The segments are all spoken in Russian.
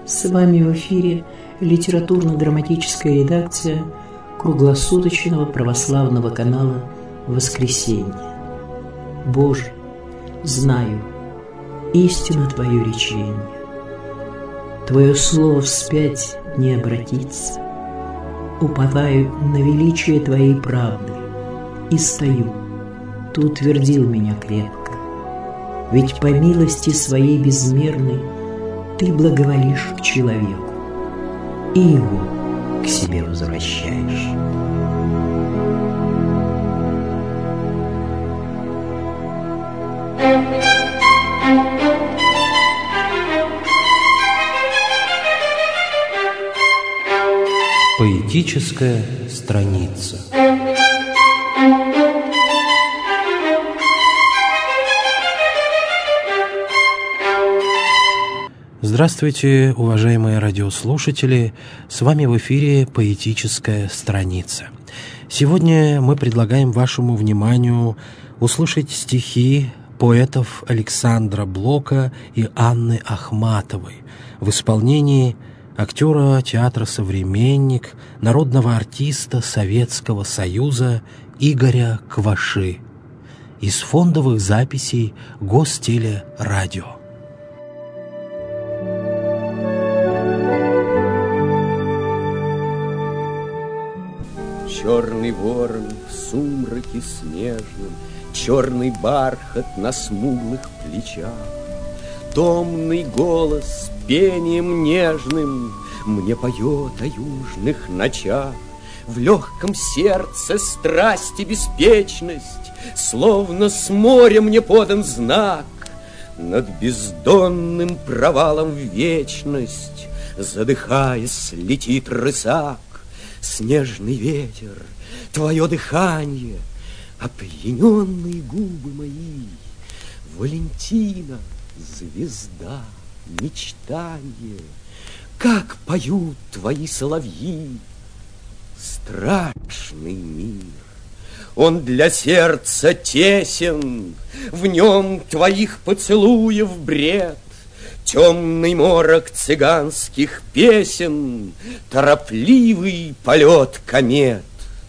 С вами в эфире литературно-драматическая редакция круглосуточного православного канала «Воскресенье». Боже, знаю, истина Твое речение. Твое слово вспять не обратится. Уповаю на величие Твоей правды и стою. Ты утвердил меня крепко. Ведь по милости Своей безмерной Ты благоволишь к человеку и его к себе возвращаешь. Поэтическая страница. Здравствуйте, уважаемые радиослушатели! С вами в эфире «Поэтическая страница». Сегодня мы предлагаем вашему вниманию услышать стихи поэтов Александра Блока и Анны Ахматовой в исполнении актера театра «Современник», народного артиста Советского Союза Игоря Кваши из фондовых записей Гостелерадио. Черный ворон в сумраке снежном, черный бархат на смуглых плечах, томный голос пением нежным мне поет о южных ночах. В легком сердце страсть и беспечность, словно с моря мне подан знак. Над бездонным провалом в вечность, задыхаясь, летит рысак. Снежный ветер, твое дыхание, опьяненные губы мои, Валентина, звезда, мечтанье, как поют твои соловьи. Страшный мир, он для сердца тесен, в нем твоих поцелуев бред. Темный морок цыганских песен, торопливый полет комет.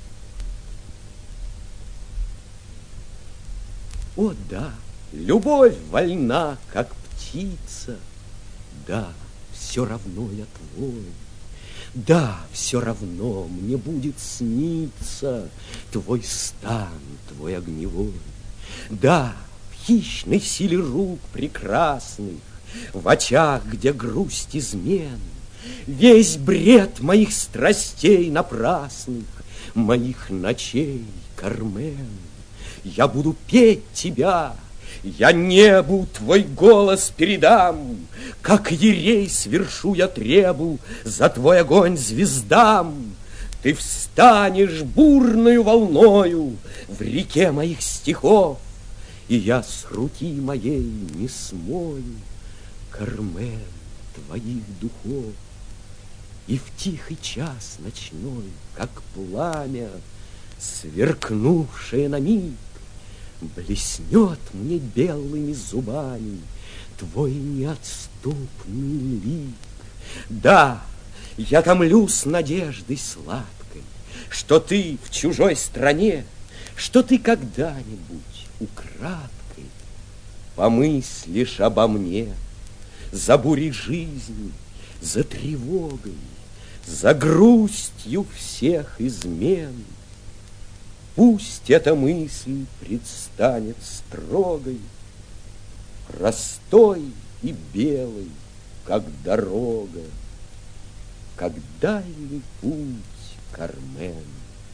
О да, любовь вольна, как птица. Да, все равно я твой. Да, все равно мне будет сниться твой стан, твой огневой. Да, в хищной силе рук прекрасных, в очах, где грусть измен, весь бред моих страстей напрасных, моих ночей, Кармен. Я буду петь тебя, я небу твой голос передам, как ерей свершу я требу за твой огонь звездам. Ты встанешь бурною волною в реке моих стихов, и я с руки моей не смою, Кармен, твоих духов. И в тихий час ночной, как пламя, сверкнувшее на миг, блеснет мне белыми зубами твой неотступный лик. Да, я томлюсь надеждой сладкой, что ты в чужой стране, что ты когда-нибудь украдкой помыслишь обо мне. За бурей жизни, за тревогой, за грустью всех измен. Пусть эта мысль предстанет строгой, простой и белой, как дорога, как дальний путь, Кармен.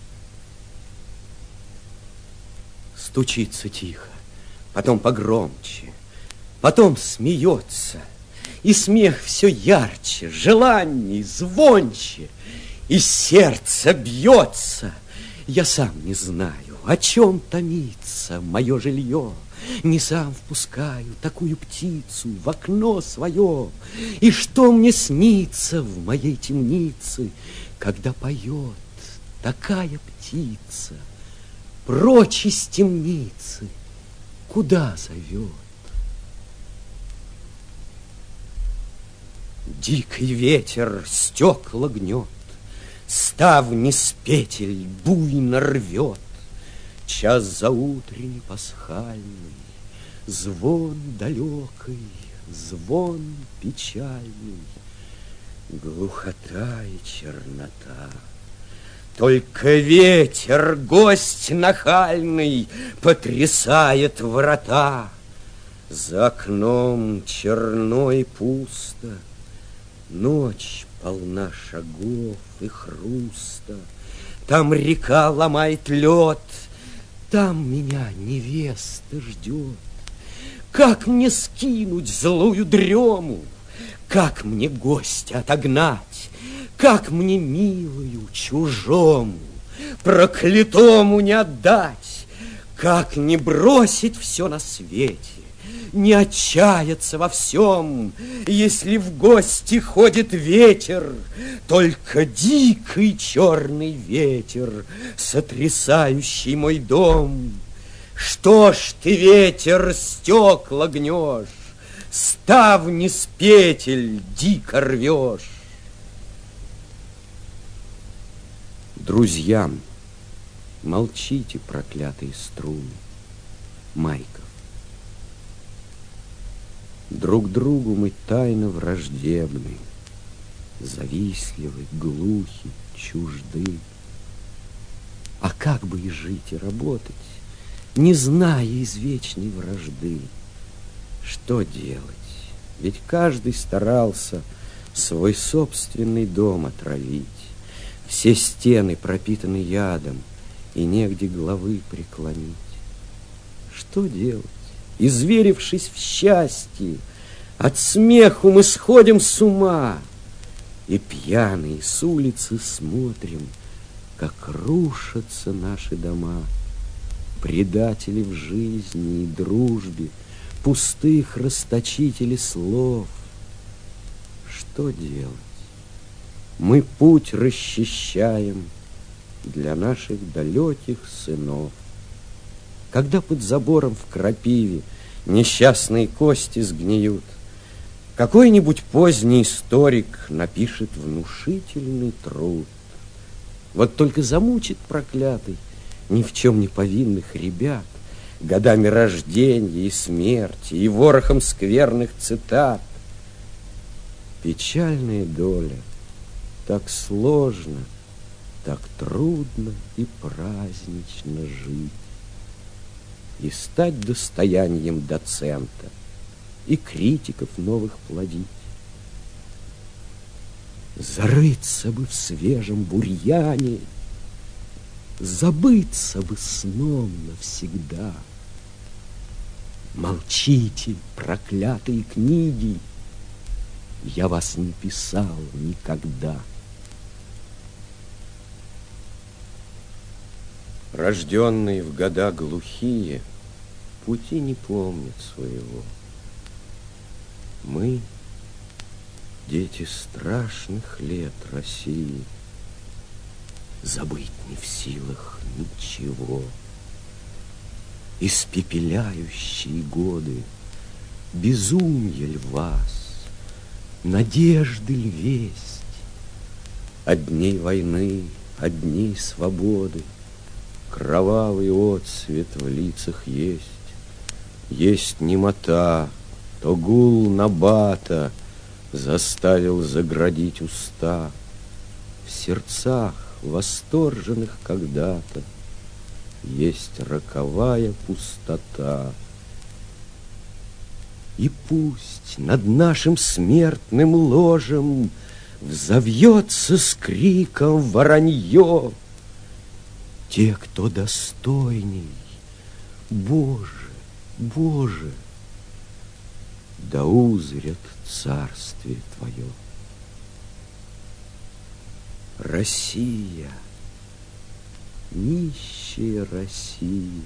Стучится тихо, потом погромче, потом смеется, и смех все ярче, желаний звонче, и сердце бьется. Я сам не знаю, о чем томится мое жилье, не сам впускаю такую птицу в окно свое. И что мне снится в моей темнице, когда поет такая птица? Прочь из темницы, куда зовет? Дикий ветер стекла гнет, ставни с петель буйно рвет. Час заутренний пасхальный, звон далекий, звон печальный, глухота и чернота. Только ветер, гость нахальный, потрясает врата. За окном черно и пусто, ночь полна шагов и хруста. Там река ломает лед, там меня невеста ждет. Как мне скинуть злую дрему? Как мне гостя отогнать? Как мне милую чужому, проклятому не отдать? Как не бросить все на свете, не отчаяться во всем, если в гости ходит ветер, только дикий черный ветер, сотрясающий мой дом? Что ж ты, ветер, стекла гнешь, ставни с петель дико рвешь? Друзьям, молчите, проклятые струны. Майков. Друг другу мы тайно враждебны, завистливы, глухи, чужды. А как бы и жить, и работать, не зная извечной вражды? Что делать? Ведь каждый старался свой собственный дом отравить. Все стены пропитаны ядом, и негде головы преклонить. Что делать? Изверившись в счастье, от смеху мы сходим с ума, и пьяные с улицы смотрим, как рушатся наши дома. Предатели в жизни и дружбе, пустых расточители слов. Что делать? Мы путь расчищаем для наших далеких сынов. Когда под забором в крапиве несчастные кости сгниют, какой-нибудь поздний историк напишет внушительный труд. Вот только замучит проклятый ни в чем не повинных ребят годами рождения и смерти и ворохом скверных цитат. Печальная доля. Так сложно, так трудно и празднично жить. И стать достоянием доцента, и критиков новых плодить. Зарыться бы в свежем бурьяне, забыться бы сном навсегда. Молчите, проклятые книги, я вас не писал никогда. Рожденные в года глухие, пути не помнят своего. Мы, дети страшных лет России, забыть не в силах ничего. Испепеляющие годы, безумье ль вас, надежды ль весть? От дней войны, от дней свободы кровавый отсвет в лицах есть. Есть немота, то гул набата заставил заградить уста. В сердцах, восторженных когда-то, есть роковая пустота. И пусть над нашим смертным ложем взовьется с криком воронье. Те, кто достойней, Боже, Боже, да узрят царствие Твое. Россия, нищая Россия,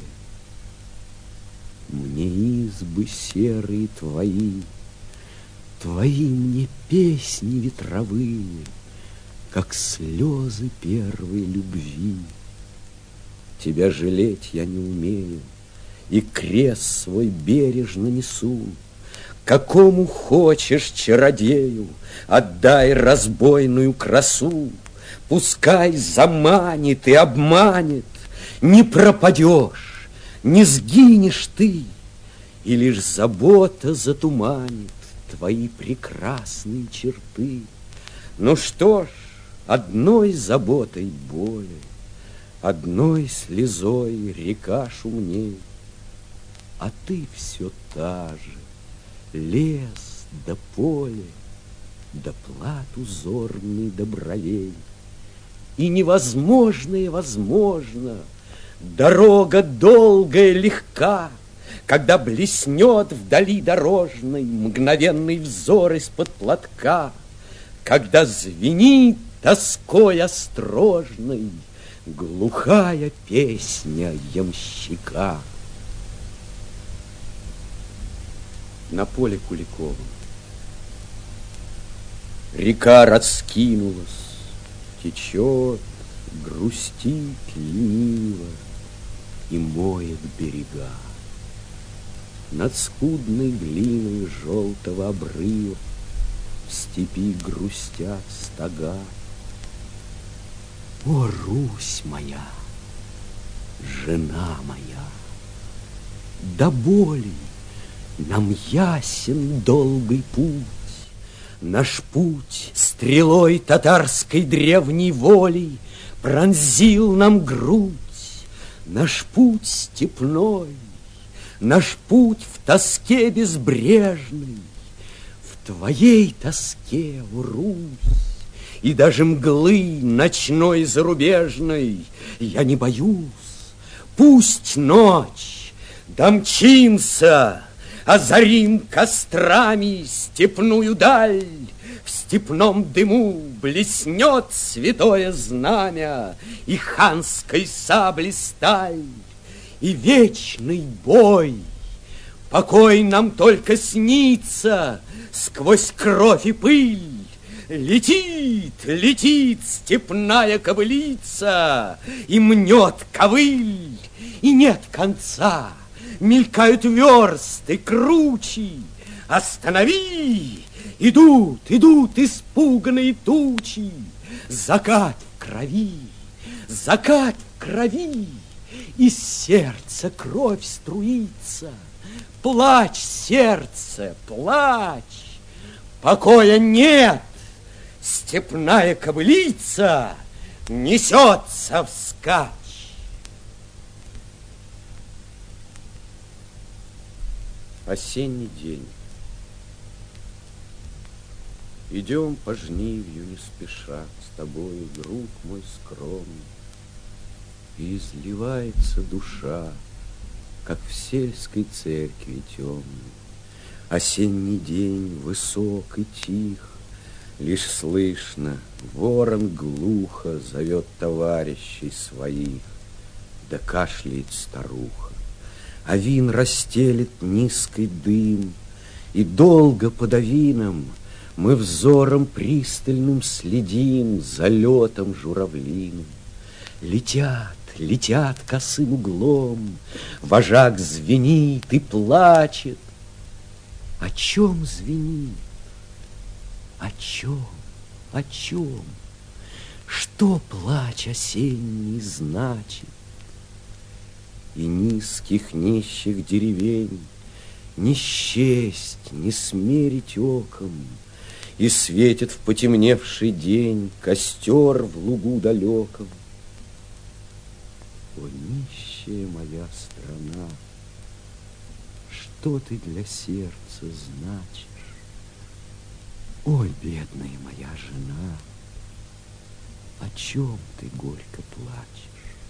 мне избы серые Твои, Твои мне песни ветровые, как слезы первой любви. Тебя жалеть я не умею, и крест свой бережно несу. Какому хочешь чародею отдай разбойную красу, пускай заманит и обманет, не пропадешь, не сгинешь ты, и лишь забота затуманит твои прекрасные черты. Ну что ж, одной заботой более, одной слезой река шумней, а ты все та же, лес да поле, да плат узорный до бровей. И невозможное возможно, дорога долгая легка, когда блеснет вдали дорожной мгновенный взор из-под платка, когда звенит тоской острожной глухая песня ямщика. На поле Куликовом река раскинулась, течет, грустит лениво и моет берега. Над скудной глиной желтого обрыва в степи грустят стога. О, Русь моя, жена моя, до боли нам ясен долгий путь. Наш путь стрелой татарской древней воли пронзил нам грудь. Наш путь степной, наш путь в тоске безбрежной, в твоей тоске, о Русь, и даже мглы ночной зарубежной я не боюсь. Пусть ночь, домчимся, озарим кострами степную даль, в степном дыму блеснет святое знамя и ханской сабли сталь, и вечный бой. Покой нам только снится сквозь кровь и пыль. Летит, летит степная кобылица и мнет ковыль, и нет конца. Мелькают версты кручи. Останови! Идут, идут испуганные тучи. Закат в крови, закат в крови, из сердца кровь струится. Плачь, сердце, плачь, покоя нет. Степная кобылица несется вскачь. Осенний день. Идем по жнивью не спеша с тобою, друг мой скромный, и изливается душа, как в сельской церкви темной. Осенний день высок и тих, лишь слышно, ворон глухо зовет товарищей своих, да кашляет старуха. А вин расстелит низкий дым, и долго под авином мы взором пристальным следим за летом журавлиным. Летят, летят косым углом, вожак звенит и плачет. О чем звенит? О чем? О чем? Что плач осенний значит? И низких нищих деревень не счесть, не смерить оком, и светит в потемневший день костер в лугу далеком. О, нищая моя страна, что ты для сердца значишь? Ой, бедная моя жена, о чем ты горько плачешь?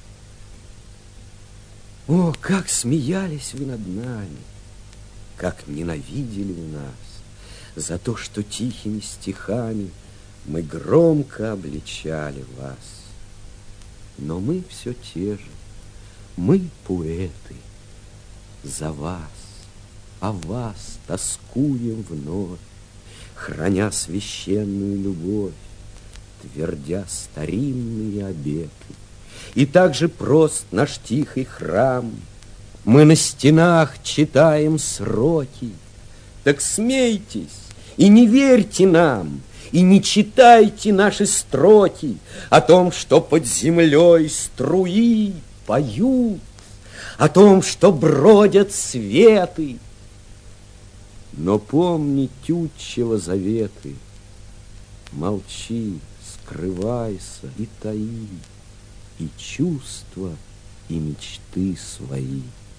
О, как смеялись вы над нами, как ненавидели вы нас за то, что тихими стихами мы громко обличали вас. Но мы все те же, мы поэты, за вас, о вас тоскуем вновь, храня священную любовь, твердя старинные обеты. И так же прост наш тихий храм. Мы на стенах читаем сроки, Так смейтесь и не верьте нам, и не читайте наши строки о том, что под землей струи поют, о том, что бродят светы. Но помни Тютчева заветы, молчи, скрывайся и таи и чувства, и мечты свои.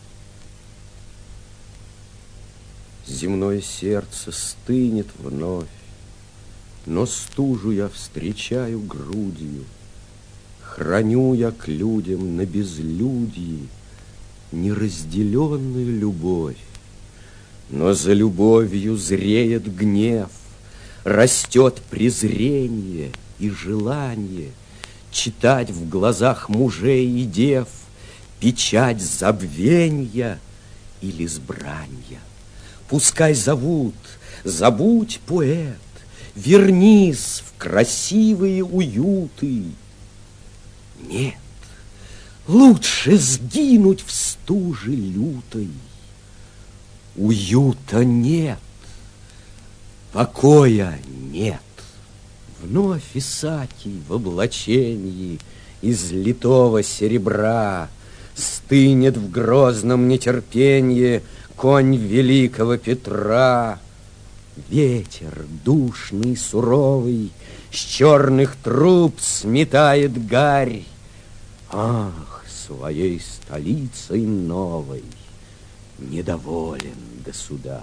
Земное сердце стынет вновь, но стужу я встречаю грудью, храню я к людям на безлюдье неразделенную любовь. Но за любовью зреет гнев, растет презрение и желание читать в глазах мужей и дев печать забвенья или сбранья. Пускай зовут, забудь, поэт, вернись в красивые уюты. Нет, лучше сгинуть в стуже лютой. Уюта нет, покоя нет. Вновь Исакий в облачении из литого серебра стынет в грозном нетерпенье конь великого Петра. Ветер душный, суровый, с черных труб сметает гарь. Ах, своей столицей новой недоволен государь.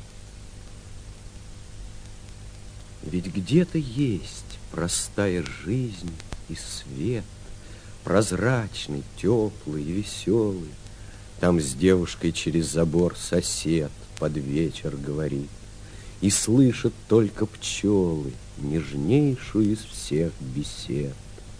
Ведь где-то есть простая жизнь и свет, прозрачный, теплый и веселый. Там с девушкой через забор сосед под вечер говорит, и слышат только пчелы нежнейшую из всех бесед.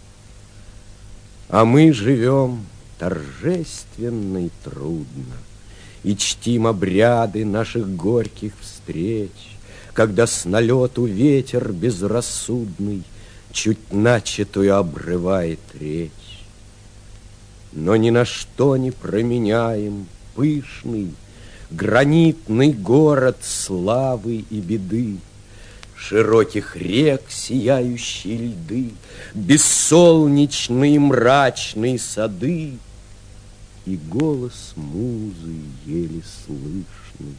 А мы живем торжественно и трудно, и чтим обряды наших горьких встреч, когда с налету ветер безрассудный чуть начатую обрывает речь. Но ни на что не променяем пышный, гранитный город славы и беды, широких рек сияющие льды, бессолнечные мрачные сады и голос музы еле слышный.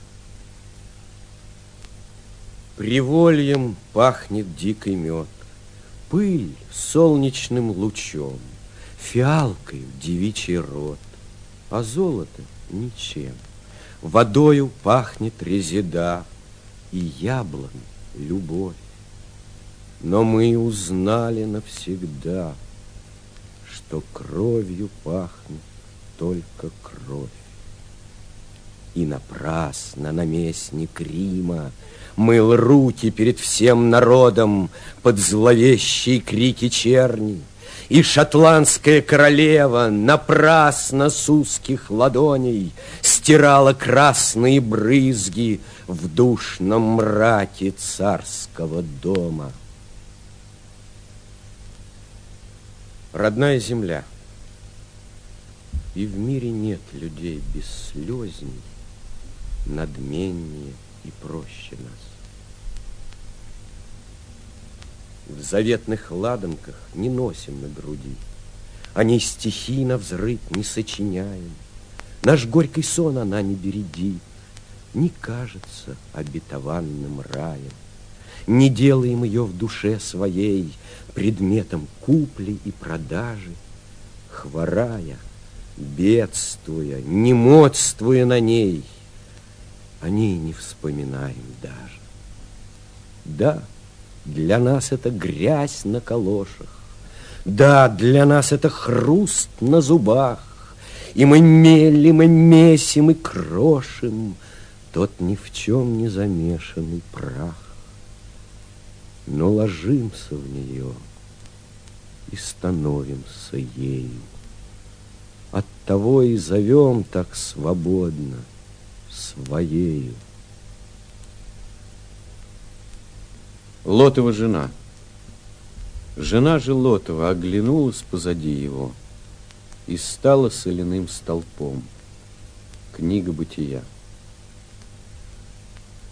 Привольем пахнет дикий мед, пыль солнечным лучом, фиалкой девичий рот, а золото ничем. Водою пахнет резеда и яблон любовь. Но мы узнали навсегда, что кровью пахнет только кровь. И напрасно наместник Рима мыл руки перед всем народом под зловещие крики черни, и шотландская королева напрасно с узких ладоней стирала красные брызги в душном мраке царского дома. Родная земля, и в мире нет людей бесслезней, надменнее и проще нас. В заветных ладанках не носим на груди, о ней стихи навзрыд не сочиняем. Наш горький сон она не бередит, не кажется обетованным раем. Не делаем ее в душе своей предметом купли и продажи, хворая, бедствуя, немодствуя на ней, о ней не вспоминаем даже. Да, для нас это грязь на калошах, да, для нас это хруст на зубах, и мы мелим, и месим, и крошим тот ни в чем не замешанный прах. Но ложимся в нее и становимся ею. Оттого и зовем так свободно своею. Лотова жена. Жена же Лотова оглянулась позади его и стала соляным столпом. Книга Бытия.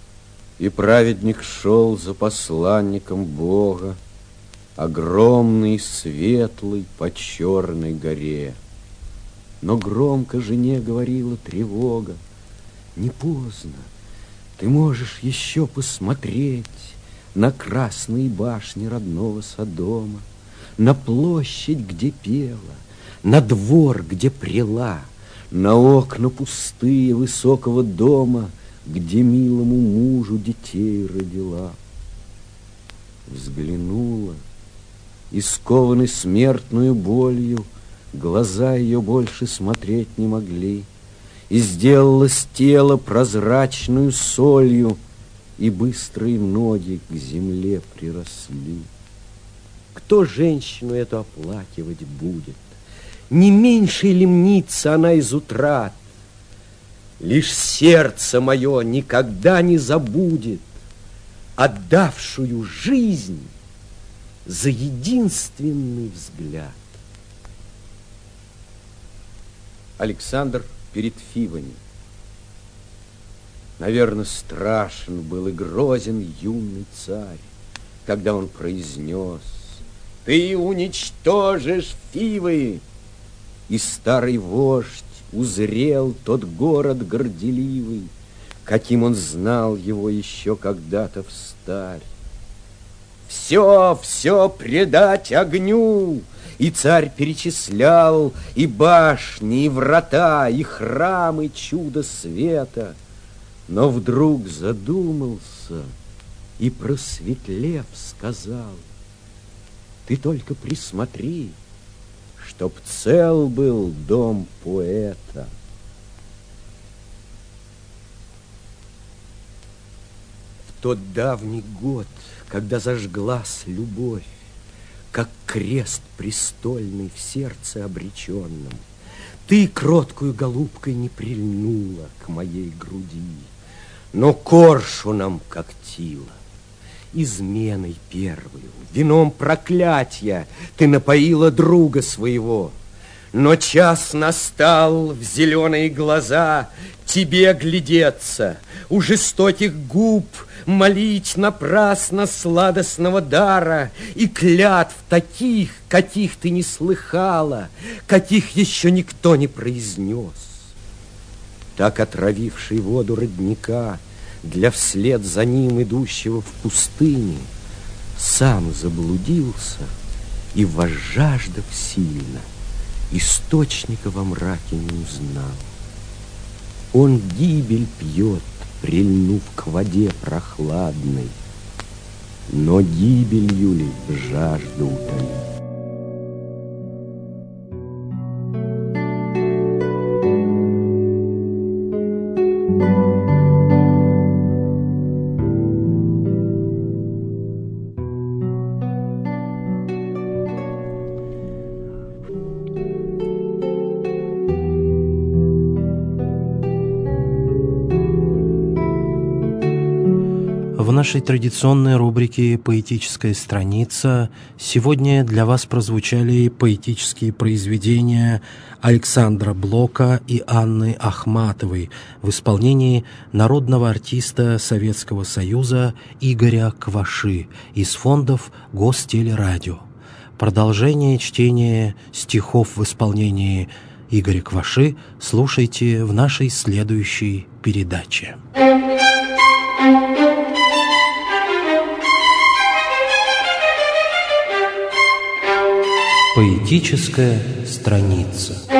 И праведник шел за посланником Бога, огромный, светлый, по черной горе. Но громко жене говорила тревога: не поздно, ты можешь еще посмотреть на красные башни родного Содома, на площадь, где пела, на двор, где прела, на окна пустые высокого дома, где милому мужу детей родила. Взглянула, и скованный смертную болью, глаза ее больше смотреть не могли, и сделалось тело прозрачную солью, и быстрые ноги к земле приросли. Кто женщину эту оплакивать будет? Не меньше ли мнится она из утрат? Лишь сердце мое никогда не забудет отдавшую жизнь за единственный взгляд. Александр перед Фивами. Наверное, страшен был и грозен юный царь, когда он произнес: «Ты уничтожишь Фивы!» И старый вождь узрел тот город горделивый, каким он знал его еще когда-то встарь. Все предать огню! И царь перечислял и башни, и врата, и храмы чуда света. Но вдруг задумался и, просветлев, сказал: ты только присмотри, чтоб цел был дом поэта. В тот давний год, когда зажглась любовь, как крест престольный в сердце обреченном, ты кроткую голубкой не прильнула к моей груди, но коршуном когтила. Изменой первую, вином проклятия ты напоила друга своего. Но час настал в зеленые глаза тебе глядеться, у жестоких губ молить напрасно сладостного дара и клятв таких, каких ты не слыхала, каких еще никто не произнес. Так отравивший воду родника для вслед за ним идущего в пустыне сам заблудился и, возжаждав сильно, источника во мраке не узнал. Он гибель пьет, прильнув к воде прохладной, но гибелью ли жажду утолит? В нашей традиционной рубрике «Поэтическая страница» сегодня для вас прозвучали поэтические произведения Александра Блока и Анны Ахматовой в исполнении народного артиста Советского Союза Игоря Кваши из фондов Гостелерадио. Продолжение чтения стихов в исполнении Игоря Кваши слушайте в нашей следующей передаче. Поэтическая страница.